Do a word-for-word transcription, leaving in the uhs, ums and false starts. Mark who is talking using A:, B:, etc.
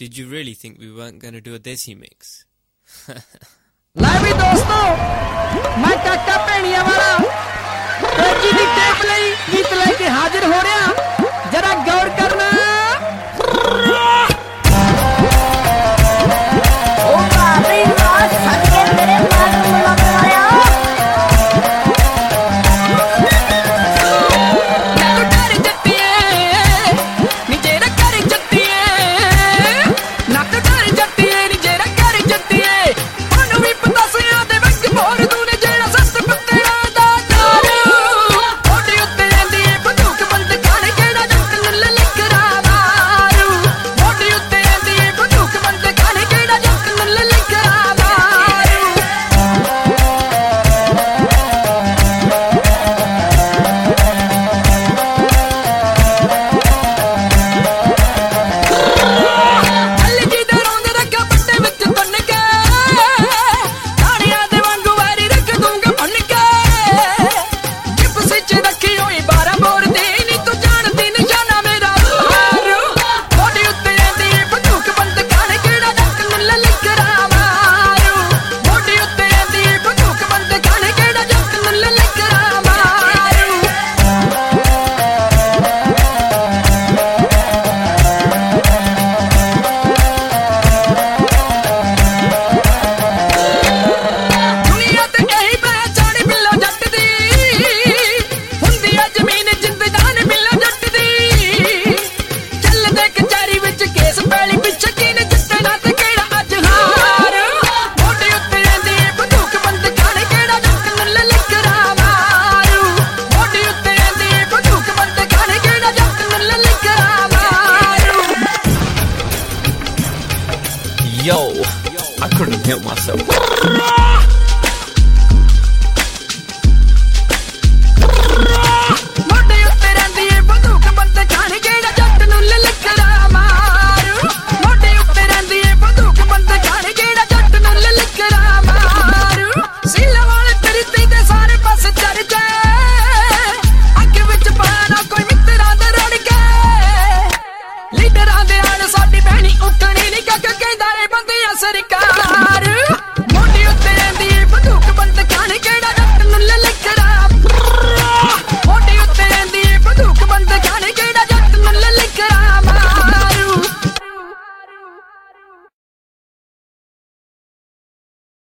A: Did you really think we weren't going to do a Desi mix?
B: ਲੈ ਵੀ ਦੋਸਤੋ, ਮੈਂ ਕਾਕਾ ਭੈਣੀਆਂ ਵਾਲਾ ਫੌਜੀ ਦੀ ਟੇਪ ਲਈ ਗੀਤ ਲੈ ਕੇ ਹਾਜ਼ਰ ਹੋ ਰਿਹਾ, ਜਰਾ ਗੌਰ ਕਰਨਾ।
C: ਉਹ ਬਾਬੀ ਵਾਹ ਸੱਕੇ ਮੇਰੇ ਮਾਰ ਨੂੰ ਲੱਗ ਰਿਹਾ।
A: Yo, I couldn't help myself.